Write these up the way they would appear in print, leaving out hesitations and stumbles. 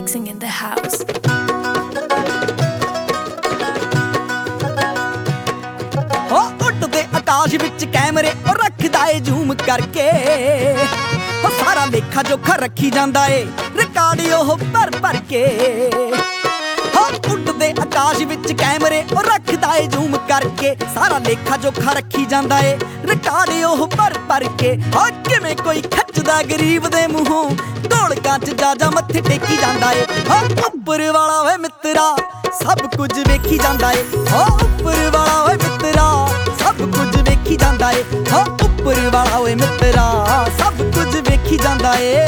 mixing in the house. ਹੋ ਉੱਡਦੇ ਆਕਾਸ਼ ਵਿੱਚ ਕੈਮਰੇ ਉਹ ਰੱਖਦਾ ਏ ਜ਼ੂਮ ਕਰਕੇ, ਉਹ ਸਾਰਾ ਲੇਖਾ ਜੋਖਾ ਰੱਖੀ ਜਾਂਦਾ ਏ ਰਿਕਾਰਡ ਉਹ ਭਰ ਕੇ। ਹੋ ਉੱਡਦੇ ਆਕਾਸ਼ ਵਿੱਚ ਕੈਮਰੇ ਉਹ ਰੱਖਦਾ ਏ ਜ਼ੂਮ ਕਰਕੇ, ਸਾਰਾ ਲੇਖਾ ਜੋਖਾ ਰੱਖੀ ਜਾਂਦਾ ਏ ਰਿਕਾਰਡ ਉਹ ਭਰ ਕੇ। ਹੋ ਕਿਵੇਂ ਕੋਈ ਖੱਚਦਾ ਗਰੀਬ ਦੇ ਮੂੰਹੋਂ ਢੋਲਕਾਂ 'ਚ ਜਾ ਮੱਥੇ ਟੇਕੀ ਜਾਂਦਾ ਏ। ਹੋ ਉੱਪਰ ਵਾਲਾ ਓਏ ਮਿੱਤਰਾ ਸਭ ਕੁਝ ਵੇਖੀ ਜਾਂਦਾ ਏ, ਹੋ ਉੱਪਰ ਵਾਲਾ ਓਏ ਮਿੱਤਰਾ ਸਭ ਕੁਝ ਵੇਖੀ ਜਾਂਦਾ ਏ। ਹੋ ਉੱਪਰ ਵਾਲਾ ਓਏ ਮਿੱਤਰਾ ਸਭ ਕੁਝ ਵੇਖੀ ਜਾਂਦਾ ਏ।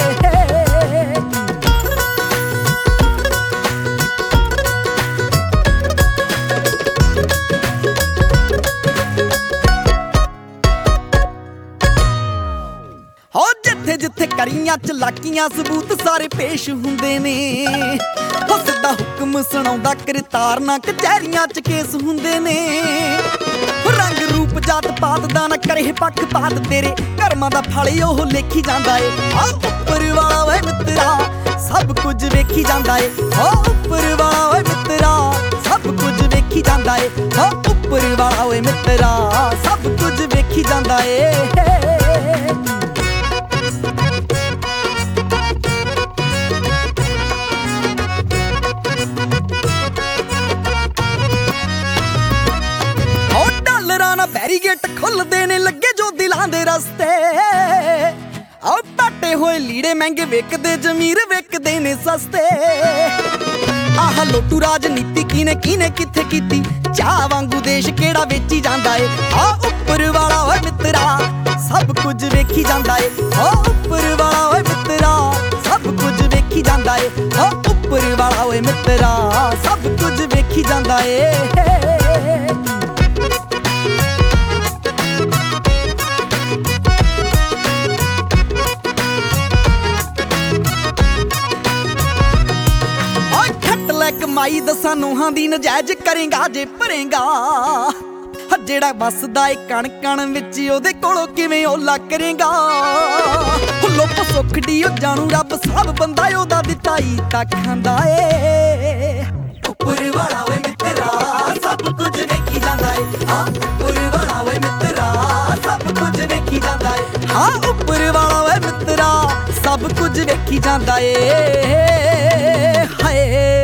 ਹੋ ਜਿੱਥੇ ਜਿੱਥੇ ਕਰੀਆਂ ਚਲਾਕੀਆਂ ਸਬੂਤ ਸਾਰੇ ਪੇਸ਼ ਹੁੰਦੇ ਨੇ, ਹੋ ਸਿੱਧਾ ਹੁਕਮ ਸੁਣਾਉਂਦਾ ਕਰਤਾਰ ਨਾ ਕਚਹਿਰੀਆਂ 'ਚ ਕੇਸ ਹੁੰਦੇ ਨੇ। ਰੰਗ ਰੂਪ ਜਾਤ ਪਾਤ ਦਾ ਨਾ ਕਰੇ ਪੱਖਪਾਤ, ਤੇਰੇ ਕਰਮਾਂ ਦਾ ਫਲ ਉਹ ਲੇਖੀ ਜਾਂਦਾ ਏ। ਆ ਉੱਪਰ ਵਾਲਾ ਓਏ ਮਿੱਤਰਾ ਸਭ ਕੁਝ ਵੇਖੀ ਜਾਂਦਾ ਏ, ਹੋ ਉੱਪਰ ਵਾਲਾ ਓਏ ਮਿੱਤਰਾ ਸਭ ਕੁਝ ਵੇਖੀ ਜਾਂਦਾ ਏ। ਹੋ ਉੱਪਰ ਵਾਲਾ ਓਏ ਮਿੱਤਰਾ ਸਭ ਕੁਝ ਵੇਖੀ ਜਾਂਦਾ ਏ। ਬੈਰੀਗੇਟ ਖੁੱਲਦੇ ਨੇ ਲੱਗੇ ਜੋ ਦਿਲਾਂ ਦੇ ਰਸਤੇ, ਆ ਪਾਟੇ ਹੋਏ ਲੀੜੇ ਮਹਿੰਗੇ ਵਿਕਦੇ ਜ਼ਮੀਰ ਵਿਕਦੇ ਨੇ ਸਸਤੇ। ਆਹ ਲੋਟੂ ਰਾਜਨੀਤੀ ਕਿਨੇ ਕਿੱਥੇ ਕੀਤੀ, ਚਾਹ ਵਾਂਗੂ ਦੇਸ਼ ਕਿਹੜਾ ਵੇਚੀ ਜਾਂਦਾ ਏ। ਆ ਉੱਪਰ ਵਾਲਾ ਓਏ ਮਿੱਤਰਾ ਸਭ ਕੁਝ ਵੇਖੀ ਜਾਂਦਾ ਏ, ਆ ਉੱਪਰ ਵਾਲਾ ਓਏ ਮਿੱਤਰਾ ਸਭ ਕੁਝ ਵੇਖੀ ਜਾਂਦਾ ਏ। ਆ ਉੱਪਰ ਵਾਲਾ ਓਏ ਮਿੱਤਰਾ ਸਭ ਕੁਝ ਵੇਖੀ ਜਾਂਦਾ ਏ। ਕਮਾਈ ਦਸਾਂ ਨੂੰਹਾਂ ਦੀ ਨਜਾਇਜ਼ ਕਰੇਗਾ ਜੇ ਭਰੇਗਾ, ਜਿਹੜਾ ਵਸਦਾ ਏ ਕਣ ਕਣ ਵਿੱਚ ਉਹਦੇ ਕੋਲੋਂ ਕਿਵੇਂ ਓਲਾ ਕਰੇਗਾ। ਲੁੱਪ ਸੁੱਖੜੀ ਉਹ ਜਾਣੂ ਰੱਬ ਸਭ ਬੰਦਾ ਉਹਦਾ ਦਿੱਤਾ ਹੀ ਤਾਂ ਖਾਂਦਾ ਏ। ਉੱਪਰ ਵਾਲਾ ਓਏ ਮਿੱਤਰਾ ਸਭ ਕੁਝ ਵੇਖੀ ਜਾਂਦਾ ਏ, ਹਾਂ ਉੱਪਰ ਵਾਲਾ ਓਏ ਮਿੱਤਰਾ ਸਭ ਕੁਝ ਵੇਖੀ ਜਾਂਦਾ ਏ। ਹਾਂ ਉੱਪਰ ਵਾਲਾ ਓਏ ਮਿੱਤਰਾ ਸਭ ਕੁਝ ਵੇਖੀ ਜਾਂਦਾ ਏ। ਹਾਏ